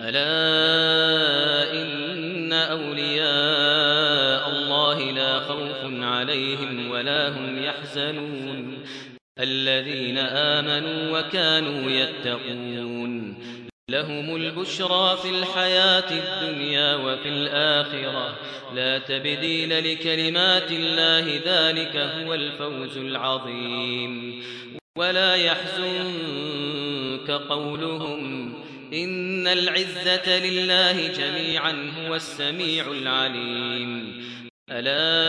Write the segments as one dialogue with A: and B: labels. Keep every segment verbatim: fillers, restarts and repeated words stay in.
A: ألا إن أولياء الله لا خوف عليهم ولا هم يحزنون الذين آمنوا وكانوا يتقون لهم البشرى في الحياة الدنيا وفي الآخرة لا تبديل لكلمات الله ذلك هو الفوز العظيم ولا يحزنك قولهم إن العزة لله جميعا هو السميع العليم ألا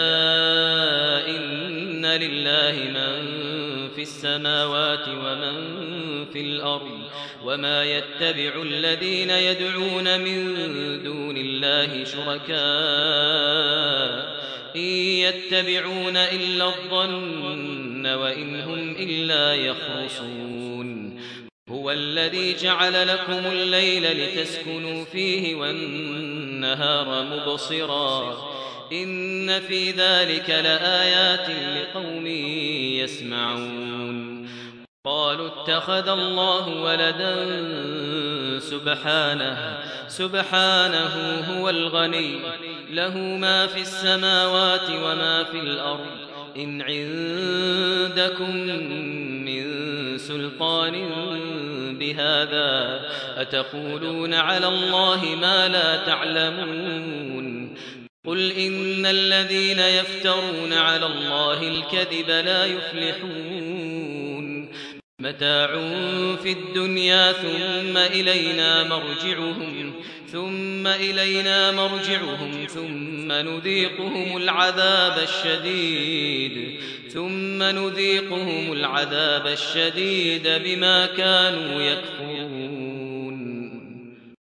A: إن لله من في السماوات ومن في الأرض وما يتبع الذين يدعون من دون الله شركاء إن يتبعون إلا الظن وإن هم إلا يخرصون هو الذي جعل لكم الليل لتسكنوا فيه والنهار مبصرا إن في ذلك لآيات لقوم يسمعون قالوا اتخذ الله ولدا سبحانه سبحانه هو الغني له ما في السماوات وما في الأرض إن عندكم من سلطان بهذا أتقولون على الله ما لا تعلمون قل إن الذين يفترون على الله الكذب لا يفلحون متاع في الدنيا ثم إلينا مرجعهم ثم إلينا مرجعهم ثم نذيقهم العذاب الشديد ثم نذيقهم العذاب الشديد بما كانوا يكفرون